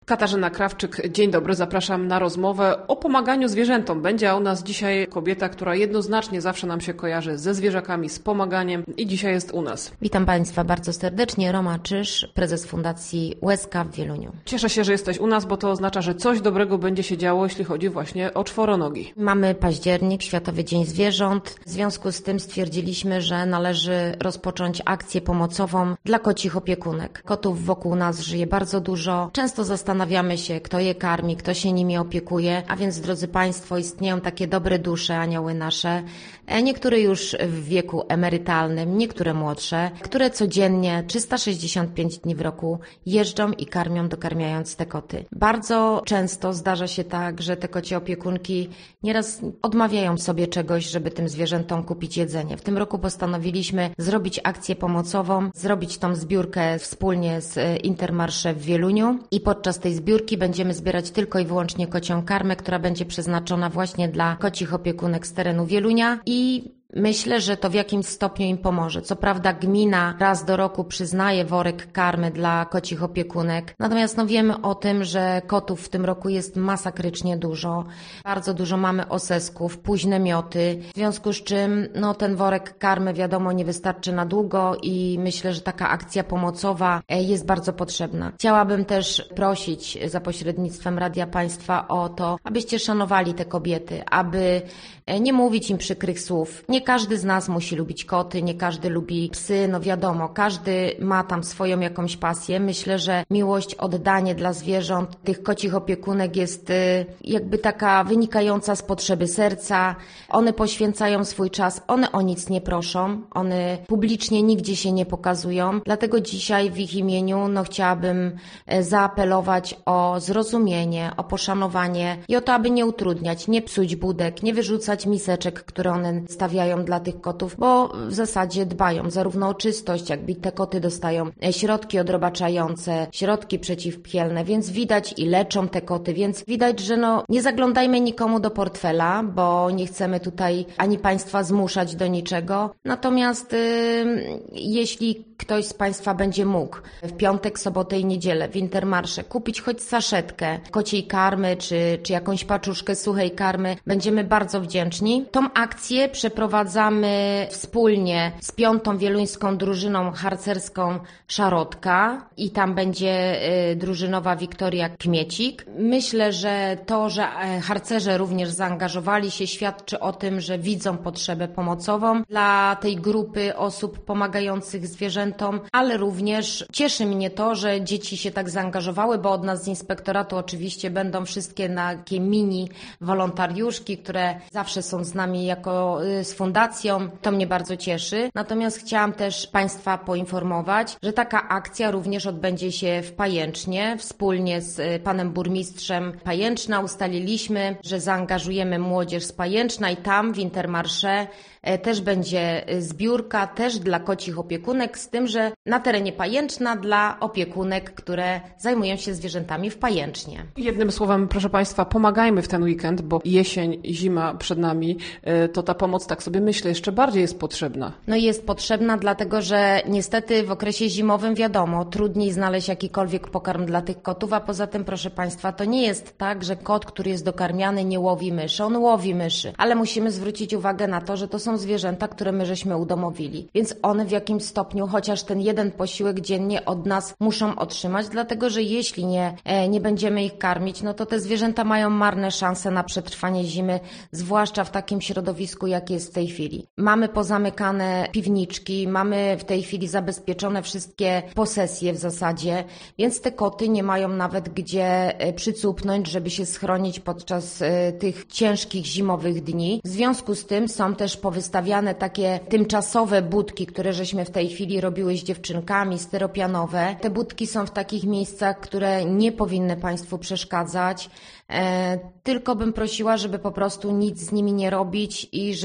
Katarzyna Krawczyk, dzień dobry, zapraszam na rozmowę o pomaganiu zwierzętom. Będzie u nas dzisiaj kobieta, która jednoznacznie zawsze nam się kojarzy ze zwierzakami, z pomaganiem i dzisiaj jest u nas. Witam Państwa bardzo serdecznie, Roma Czyż, prezes Fundacji Łezka w Wieluniu. Cieszę się, że jesteś u nas, bo to oznacza, że coś dobrego będzie się działo, jeśli chodzi właśnie o czworonogi. Mamy październik, Światowy Dzień Zwierząt. W związku z tym stwierdziliśmy, że należy rozpocząć akcję pomocową dla kocich opiekunek. Kotów wokół nas żyje bardzo dużo. Często zastanawiamy się, kto je karmi, kto się nimi opiekuje. A więc, drodzy Państwo, istnieją takie dobre dusze, anioły nasze, niektóre już w wieku emerytalnym, niektóre młodsze, które codziennie 365 dni w roku jeżdżą i karmią, dokarmiając te koty. Bardzo często zdarza się tak, że te kocie opiekunki nieraz odmawiają sobie czegoś, żeby tym zwierzętom kupić jedzenie. W tym roku postanowiliśmy zrobić akcję pomocową, zrobić tą zbiórkę wspólnie z Intermarché w Wieluniu i podczas tej zbiórki będziemy zbierać tylko i wyłącznie kocią karmę, która będzie przeznaczona właśnie dla kocich opiekunek z terenu Wielunia i myślę, że to w jakimś stopniu im pomoże. Co prawda gmina raz do roku przyznaje worek karmy dla kocich opiekunek, natomiast wiemy o tym, że kotów w tym roku jest masakrycznie dużo. Bardzo dużo mamy osesków, późne mioty, w związku z czym ten worek karmy wiadomo nie wystarczy na długo i myślę, że taka akcja pomocowa jest bardzo potrzebna. Chciałabym też prosić za pośrednictwem Radia Państwa o to, abyście szanowali te kobiety, aby nie mówić im przykrych słów. Nie każdy z nas musi lubić koty, nie każdy lubi psy, wiadomo, każdy ma tam swoją jakąś pasję. Myślę, że miłość, oddanie dla zwierząt, tych kocich opiekunek jest jakby taka wynikająca z potrzeby serca. One poświęcają swój czas, one o nic nie proszą, one publicznie nigdzie się nie pokazują. Dlatego dzisiaj w ich imieniu chciałabym zaapelować o zrozumienie, o poszanowanie i o to, aby nie utrudniać, nie psuć budek, nie wyrzucać miseczek, które one stawiają dla tych kotów, bo w zasadzie dbają zarówno o czystość, jakby te koty dostają środki odrobaczające, środki przeciwpchielne, więc widać i leczą te koty, więc widać, że nie zaglądajmy nikomu do portfela, bo nie chcemy tutaj ani Państwa zmuszać do niczego. Natomiast jeśli ktoś z Państwa będzie mógł w piątek, sobotę i niedzielę w Intermarché kupić choć saszetkę kociej karmy, czy jakąś paczuszkę suchej karmy, będziemy bardzo wdzięczni. Tą akcję przeprowadzamy wspólnie z 5. wieluńską drużyną harcerską Szarotka i tam będzie drużynowa Wiktoria Kmiecik. Myślę, że to, że harcerze również zaangażowali się, świadczy o tym, że widzą potrzebę pomocową dla tej grupy osób pomagających zwierzętom, ale również cieszy mnie to, że dzieci się tak zaangażowały, bo od nas z inspektoratu oczywiście będą wszystkie takie mini wolontariuszki, które zawsze są z nami jako z fundacją. To mnie bardzo cieszy. Natomiast chciałam też Państwa poinformować, że taka akcja również odbędzie się w Pajęcznie. Wspólnie z panem burmistrzem Pajęczna ustaliliśmy, że zaangażujemy młodzież z Pajęczna i tam w Intermarché też będzie zbiórka, też dla kocich opiekunek, z tym, że na terenie Pajęczna dla opiekunek, które zajmują się zwierzętami w Pajęcznie. Jednym słowem, proszę Państwa, pomagajmy w ten weekend, bo jesień, zima przed nami, to ta pomoc, tak sobie myślę, jeszcze bardziej jest potrzebna. Jest potrzebna, dlatego że niestety w okresie zimowym wiadomo, trudniej znaleźć jakikolwiek pokarm dla tych kotów, a poza tym, proszę Państwa, to nie jest tak, że kot, który jest dokarmiany, nie łowi myszy. On łowi myszy, ale musimy zwrócić uwagę na to, że to są zwierzęta, które my żeśmy udomowili. Więc one w jakimś stopniu, chociaż ten jeden posiłek dziennie od nas muszą otrzymać, dlatego że jeśli nie będziemy ich karmić, to te zwierzęta mają marne szanse na przetrwanie zimy, zwłaszcza w takim środowisku, jak jest w tej chwili. Mamy pozamykane piwniczki, mamy w tej chwili zabezpieczone wszystkie posesje w zasadzie, więc te koty nie mają nawet gdzie przycupnąć, żeby się schronić podczas tych ciężkich zimowych dni. W związku z tym są też powystawiane takie tymczasowe budki, które żeśmy w tej chwili robiły z dziewczynkami, styropianowe. Te budki są w takich miejscach, które nie powinny Państwu przeszkadzać. Tylko bym prosiła, żeby po prostu nic z nimi nie robić i żeby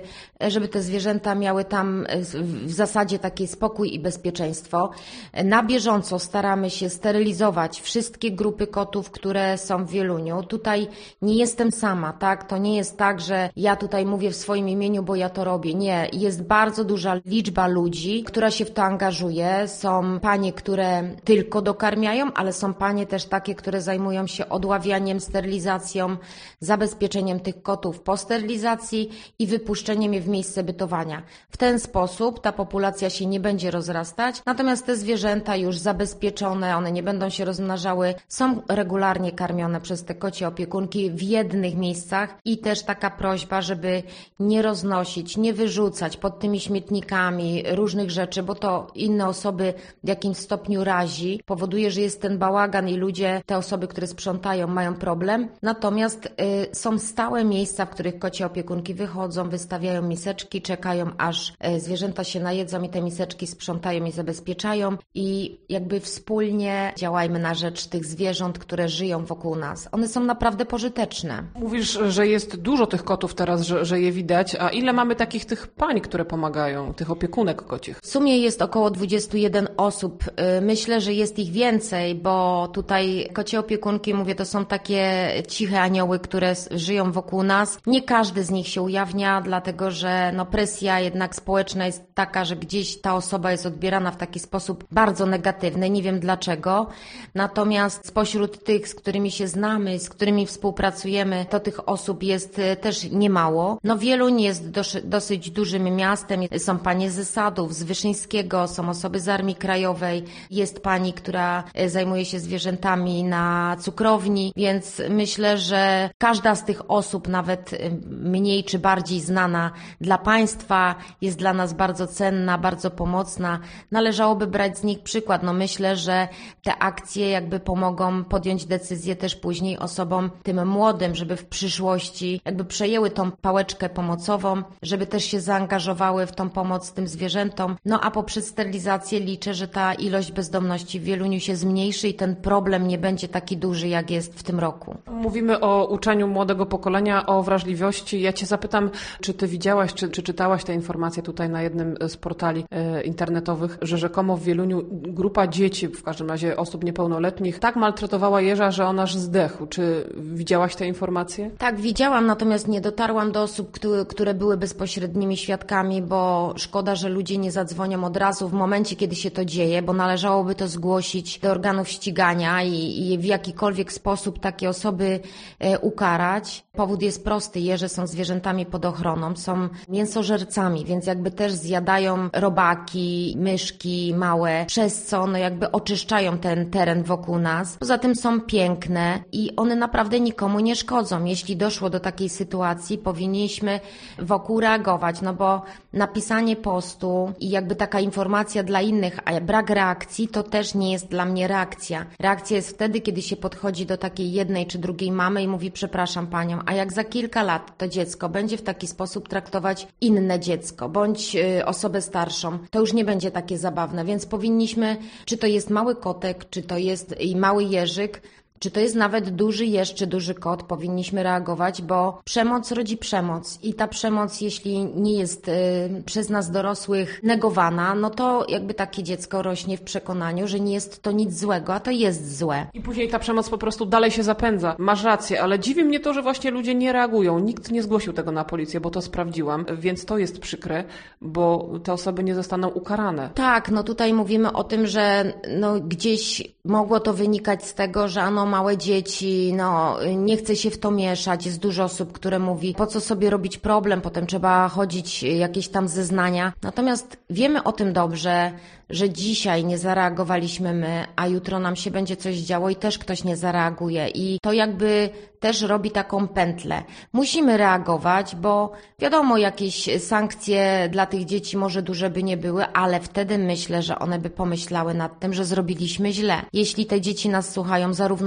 żeby te zwierzęta miały tam w zasadzie taki spokój i bezpieczeństwo. Na bieżąco staramy się sterylizować wszystkie grupy kotów, które są w Wieluniu. Tutaj nie jestem sama, tak? To nie jest tak, że ja tutaj mówię w swoim imieniu, bo ja to robię. Nie, jest bardzo duża liczba ludzi, która się w to angażuje. Są panie, które tylko dokarmiają, ale są panie też takie, które zajmują się odławianiem, sterylizacją, zabezpieczeniem tych kotów po sterylizacji i wypuszczeniem je w miejsce bytowania. W ten sposób ta populacja się nie będzie rozrastać, natomiast te zwierzęta już zabezpieczone, one nie będą się rozmnażały, są regularnie karmione przez te kocie opiekunki w jednych miejscach i też taka prośba, żeby nie roznosić, nie wyrzucać pod tymi śmietnikami różnych rzeczy, bo to inne osoby w jakimś stopniu razi, powoduje, że jest ten bałagan i ludzie, te osoby, które sprzątają, mają problem. Natomiast są stałe miejsca, w których kocie opiekunki wychodzą, wystawiają miseczki, czekają, aż zwierzęta się najedzą i te miseczki sprzątają i zabezpieczają i jakby wspólnie działajmy na rzecz tych zwierząt, które żyją wokół nas. One są naprawdę pożyteczne. Mówisz, że jest dużo tych kotów teraz, że je widać, a ile mamy takich tych pań, które pomagają, tych opiekunek kocich? W sumie jest około 21 osób. Myślę, że jest ich więcej, bo tutaj kocie opiekunki, mówię, to są takie ciche anioły, które żyją wokół nas. Nie każdy z nich się ujawnia, dlatego że presja jednak społeczna jest taka, że gdzieś ta osoba jest odbierana w taki sposób bardzo negatywny. Nie wiem dlaczego. Natomiast spośród tych, z którymi się znamy, z którymi współpracujemy, to tych osób jest też niemało. Wieluń jest dosyć dużym miastem. Są panie ze Sadów, z Wyszyńskiego, są osoby z Armii Krajowej. Jest pani, która zajmuje się zwierzętami na cukrowni, więc myślę, że każda z tych osób, nawet mniej czy bardziej znana dla państwa, jest dla nas bardzo cenna, bardzo pomocna. Należałoby brać z nich przykład. Myślę, że te akcje jakby pomogą podjąć decyzję też później osobom tym młodym, żeby w przyszłości jakby przejęły tą pałeczkę pomocową, żeby też się zaangażowały w tą pomoc tym zwierzętom. A poprzez sterylizację liczę, że ta ilość bezdomności w Wieluniu się zmniejszy i ten problem nie będzie taki duży, jak jest w tym roku. Mówimy o uczeniu młodego pokolenia, o wrażliwości. Ja cię zapytam, czy ty widziałaś, czy czytałaś te informacje tutaj na jednym z portali internetowych, że rzekomo w Wieluniu grupa dzieci, w każdym razie osób niepełnoletnich, tak maltretowała jeża, że on aż zdechł. Czy widziałaś te informacje? Tak, widziałam, natomiast nie dotarłam do osób, które były bezpośrednimi świadkami, bo szkoda, że ludzie nie zadzwonią od razu w momencie, kiedy się to dzieje, bo należałoby to zgłosić do organów ścigania i w jakikolwiek sposób takie osoby ukarać. Powód jest prosty. Jeże są zwierzętami pod ochroną, są mięsożercami, więc jakby też zjadają robaki, myszki małe, przez co jakby oczyszczają ten teren wokół nas. Poza tym są piękne i one naprawdę nikomu nie szkodzą. Jeśli doszło do takiej sytuacji, powinniśmy wokół reagować, bo napisanie postu i jakby taka informacja dla innych, a brak reakcji, to też nie jest dla mnie reakcja. Reakcja jest wtedy, kiedy się podchodzi do takiej jednej czy drugiej mamy i mówi: przepraszam panią, a jak za kilka lat to dziecko będzie w taki sposób traktować inne dziecko, bądź osobę starszą, to już nie będzie takie zabawne, więc powinniśmy, czy to jest mały kotek, czy to jest i mały jeżyk, czy to jest nawet duży jeż, czy duży kot, powinniśmy reagować, bo przemoc rodzi przemoc i ta przemoc, jeśli nie jest przez nas dorosłych negowana, to jakby takie dziecko rośnie w przekonaniu, że nie jest to nic złego, a to jest złe. I później ta przemoc po prostu dalej się zapędza. Masz rację, ale dziwi mnie to, że właśnie ludzie nie reagują. Nikt nie zgłosił tego na policję, bo to sprawdziłam, więc to jest przykre, bo te osoby nie zostaną ukarane. Tak, tutaj mówimy o tym, że gdzieś mogło to wynikać z tego, że małe dzieci, nie chce się w to mieszać. Jest dużo osób, które mówi, po co sobie robić problem, potem trzeba chodzić jakieś tam zeznania. Natomiast wiemy o tym dobrze, że dzisiaj nie zareagowaliśmy my, a jutro nam się będzie coś działo i też ktoś nie zareaguje. I to jakby też robi taką pętlę. Musimy reagować, bo wiadomo, jakieś sankcje dla tych dzieci może duże by nie były, ale wtedy myślę, że one by pomyślały nad tym, że zrobiliśmy źle. Jeśli te dzieci nas słuchają, zarówno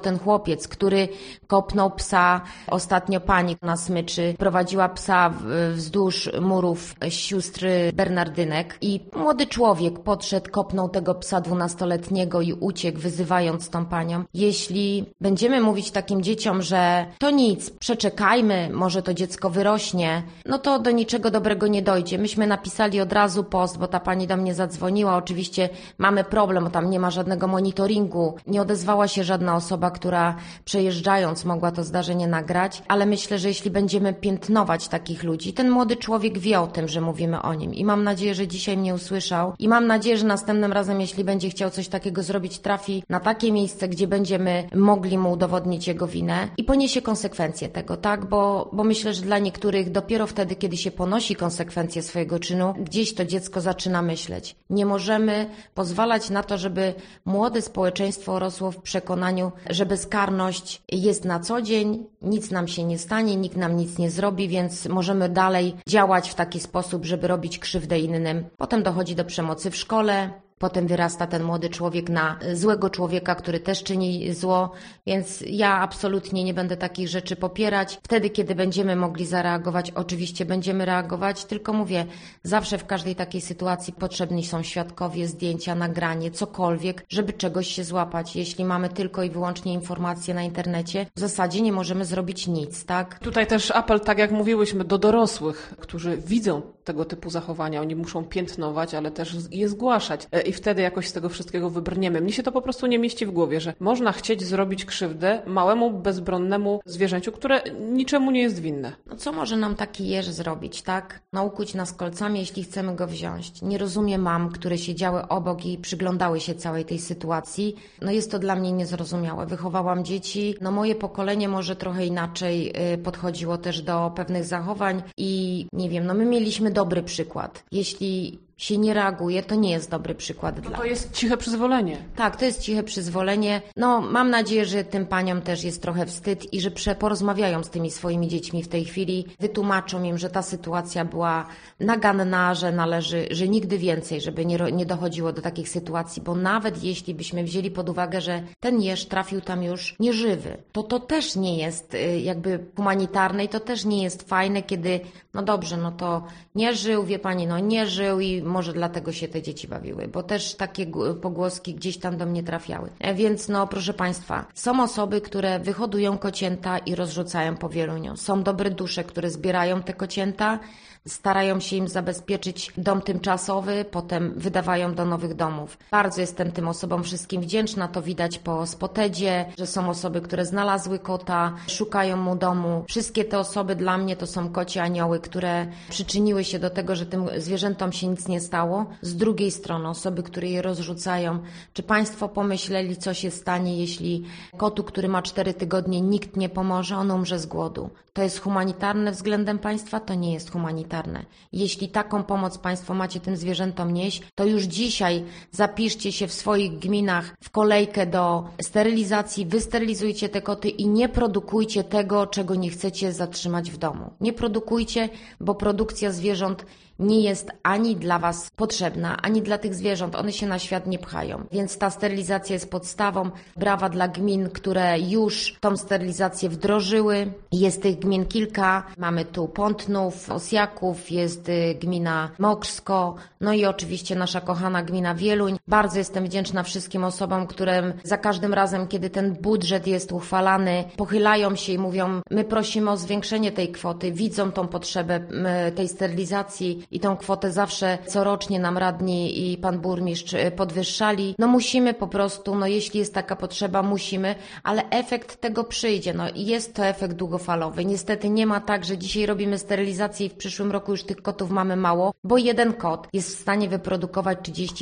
ten chłopiec, który kopnął psa, ostatnio pani na smyczy prowadziła psa wzdłuż murów sióstry Bernardynek i młody człowiek podszedł, kopnął tego psa 12-letniego i uciekł, wyzywając tą panią. Jeśli będziemy mówić takim dzieciom, że to nic, przeczekajmy, może to dziecko wyrośnie, no to do niczego dobrego nie dojdzie. Myśmy napisali od razu post, bo ta pani do mnie zadzwoniła. Oczywiście mamy problem, bo tam nie ma żadnego monitoringu. Nie odezwała się żadna osoba, która przejeżdżając mogła to zdarzenie nagrać, ale myślę, że jeśli będziemy piętnować takich ludzi, ten młody człowiek wie o tym, że mówimy o nim i mam nadzieję, że dzisiaj mnie usłyszał i mam nadzieję, że następnym razem, jeśli będzie chciał coś takiego zrobić, trafi na takie miejsce, gdzie będziemy mogli mu udowodnić jego winę i poniesie konsekwencje tego, tak? Bo myślę, że dla niektórych dopiero wtedy, kiedy się ponosi konsekwencje swojego czynu, gdzieś to dziecko zaczyna myśleć. Nie możemy pozwalać na to, żeby młode społeczeństwo rosło w przekonaniu, że bezkarność jest na co dzień, nic nam się nie stanie, nikt nam nic nie zrobi, więc możemy dalej działać w taki sposób, żeby robić krzywdę innym. Potem dochodzi do przemocy w szkole. Potem wyrasta ten młody człowiek na złego człowieka, który też czyni zło, więc ja absolutnie nie będę takich rzeczy popierać. Wtedy, kiedy będziemy mogli zareagować, oczywiście będziemy reagować, tylko mówię, zawsze w każdej takiej sytuacji potrzebni są świadkowie, zdjęcia, nagranie, cokolwiek, żeby czegoś się złapać. Jeśli mamy tylko i wyłącznie informacje na internecie, w zasadzie nie możemy zrobić nic, tak? Tutaj też apel, tak jak mówiłyśmy, do dorosłych, którzy widzą tego typu zachowania. Oni muszą piętnować, ale też je zgłaszać. I wtedy jakoś z tego wszystkiego wybrniemy. Mnie się to po prostu nie mieści w głowie, że można chcieć zrobić krzywdę małemu, bezbronnemu zwierzęciu, które niczemu nie jest winne. No co może nam taki jeż zrobić, tak? Ukuć nas kolcami, jeśli chcemy go wziąć. Nie rozumiem mam, które siedziały obok i przyglądały się całej tej sytuacji. No jest to dla mnie niezrozumiałe. Wychowałam dzieci. No moje pokolenie może trochę inaczej podchodziło też do pewnych zachowań i nie wiem, no my mieliśmy dobry przykład. Jeśli się nie reaguje, to nie jest dobry przykład dla nas. To jest ciche przyzwolenie. Tak, to jest ciche przyzwolenie. No, mam nadzieję, że tym paniom też jest trochę wstyd i że porozmawiają z tymi swoimi dziećmi w tej chwili, wytłumaczą im, że ta sytuacja była naganna, że należy, że nigdy więcej, żeby nie dochodziło do takich sytuacji, bo nawet jeśli byśmy wzięli pod uwagę, że ten jeż trafił tam już nieżywy, to też nie jest jakby humanitarne i to też nie jest fajne, kiedy, no dobrze, no to nie żył, wie pani, no nie żył i może dlatego się te dzieci bawiły, bo też takie pogłoski gdzieś tam do mnie trafiały. Więc no proszę Państwa, są osoby, które wyhodują kocięta i rozrzucają po Wieluniu. Są dobre dusze, które zbierają te kocięta, starają się im zabezpieczyć dom tymczasowy, potem wydawają do nowych domów. Bardzo jestem tym osobom wszystkim wdzięczna, to widać po Spotedzie, że są osoby, które znalazły kota, szukają mu domu. Wszystkie te osoby dla mnie to są kocie anioły, które przyczyniły się do tego, że tym zwierzętom się nic nie stało. Z drugiej strony osoby, które je rozrzucają. Czy Państwo pomyśleli, co się stanie, jeśli kotu, który ma 4 tygodnie, nikt nie pomoże, on umrze z głodu? To jest humanitarne względem państwa? To nie jest humanitarne. Jeśli taką pomoc Państwo macie tym zwierzętom nieść, to już dzisiaj zapiszcie się w swoich gminach w kolejkę do sterylizacji, wysterylizujcie te koty i nie produkujcie tego, czego nie chcecie zatrzymać w domu. Nie produkujcie, bo produkcja zwierząt nie jest ani dla Was potrzebna, ani dla tych zwierząt. One się na świat nie pchają. Więc ta sterylizacja jest podstawą. Brawa dla gmin, które już tą sterylizację wdrożyły. Jest tych gmin kilka. Mamy tu Pątnów, Osjaków, jest gmina Mokrsko, no i oczywiście nasza kochana gmina Wieluń. Bardzo jestem wdzięczna wszystkim osobom, które za każdym razem, kiedy ten budżet jest uchwalany, pochylają się i mówią, my prosimy o zwiększenie tej kwoty, widzą tą potrzebę tej sterylizacji i tą kwotę zawsze corocznie nam radni i pan burmistrz podwyższali. No musimy po prostu, no jeśli jest taka potrzeba, musimy, ale efekt tego przyjdzie. No i jest to efekt długofalowy. Niestety nie ma tak, że dzisiaj robimy sterylizację i w przyszłym roku już tych kotów mamy mało, bo jeden kot jest w stanie wyprodukować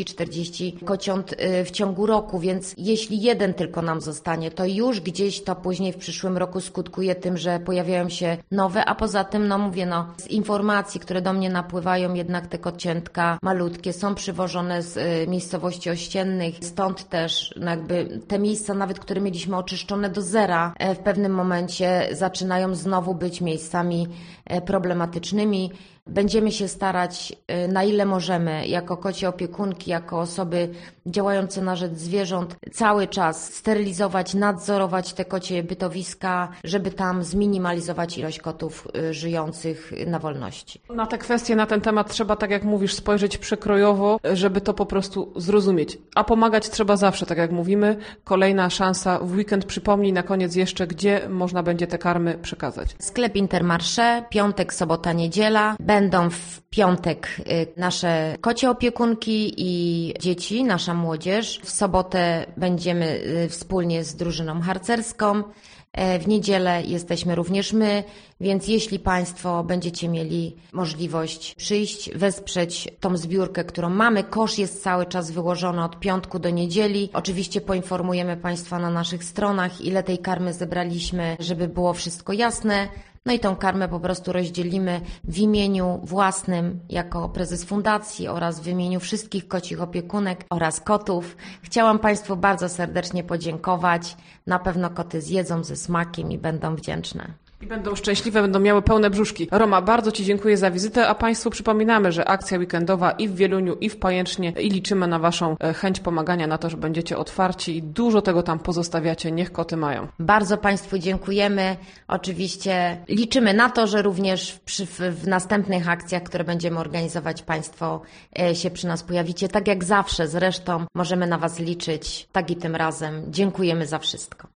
30-40 kociąt w ciągu roku, więc jeśli jeden tylko nam zostanie, to już gdzieś to później w przyszłym roku skutkuje tym, że pojawiają się nowe, a poza tym, no mówię, no z informacji, które do mnie napływają, jednak te kociętka malutkie są przywożone z miejscowości ościennych, stąd też no jakby te miejsca, nawet które mieliśmy oczyszczone do zera, w pewnym momencie zaczynają znowu być miejscami problematycznymi. Będziemy się starać, na ile możemy, jako kocie opiekunki, jako osoby działające na rzecz zwierząt, cały czas sterylizować, nadzorować te kocie bytowiska, żeby tam zminimalizować ilość kotów żyjących na wolności. Na te kwestie, na ten temat trzeba, tak jak mówisz, spojrzeć przekrojowo, żeby to po prostu zrozumieć. A pomagać trzeba zawsze, tak jak mówimy. Kolejna szansa w weekend. Przypomnij na koniec jeszcze, gdzie można będzie te karmy przekazać. Sklep Intermarché, piątek, sobota, niedziela. Będą w piątek nasze kocie opiekunki i dzieci, nasza młodzież. W sobotę będziemy wspólnie z drużyną harcerską. W niedzielę jesteśmy również my, więc jeśli Państwo będziecie mieli możliwość przyjść, wesprzeć tą zbiórkę, którą mamy, kosz jest cały czas wyłożony od piątku do niedzieli. Oczywiście poinformujemy Państwa na naszych stronach, ile tej karmy zebraliśmy, żeby było wszystko jasne. No i tą karmę po prostu rozdzielimy w imieniu własnym jako prezes fundacji oraz w imieniu wszystkich kocich opiekunek oraz kotów. Chciałam Państwu bardzo serdecznie podziękować. Na pewno koty zjedzą ze smakiem i będą wdzięczne. I będą szczęśliwe, będą miały pełne brzuszki. Roma, bardzo Ci dziękuję za wizytę, a Państwu przypominamy, że akcja weekendowa i w Wieluniu, i w Pajęcznie i liczymy na Waszą chęć pomagania, na to, że będziecie otwarci i dużo tego tam pozostawiacie. Niech koty mają. Bardzo Państwu dziękujemy. Oczywiście liczymy na to, że również w następnych akcjach, które będziemy organizować, Państwo się przy nas pojawicie. Tak jak zawsze zresztą możemy na Was liczyć, tak i tym razem. Dziękujemy za wszystko.